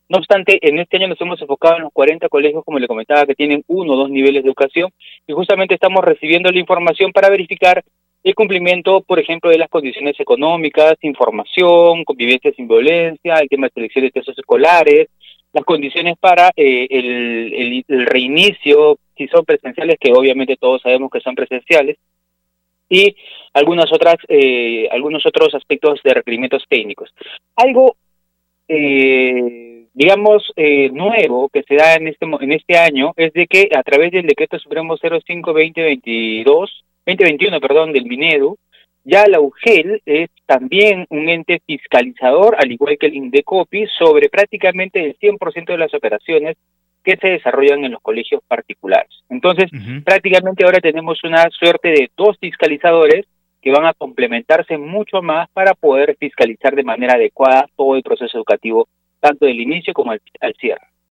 No obstante, en este año nos hemos enfocado en los 40 colegios, como le comentaba, que tienen 1 o 2 niveles de educación, y justamente estamos recibiendo la información para verificar el cumplimiento, por ejemplo, de las condiciones económicas, información, convivencia sin violencia, el tema de selección de textos escolares, las condiciones para el reinicio, si son presenciales, que obviamente todos sabemos que son presenciales, y algunos otros aspectos de requerimientos técnicos. Algo nuevo que se da en este año es de que a través del decreto supremo 05-2021, perdón, del Minedu, ya la UGEL es también un ente fiscalizador, al igual que el Indecopi, sobre prácticamente el 100% de las operaciones que se desarrollan en los colegios particulares. Entonces, Ujú. prácticamente ahora tenemos una suerte de dos fiscalizadores que van a complementarse mucho más para poder fiscalizar de manera adecuada todo el proceso educativo, tanto del inicio como al cierre.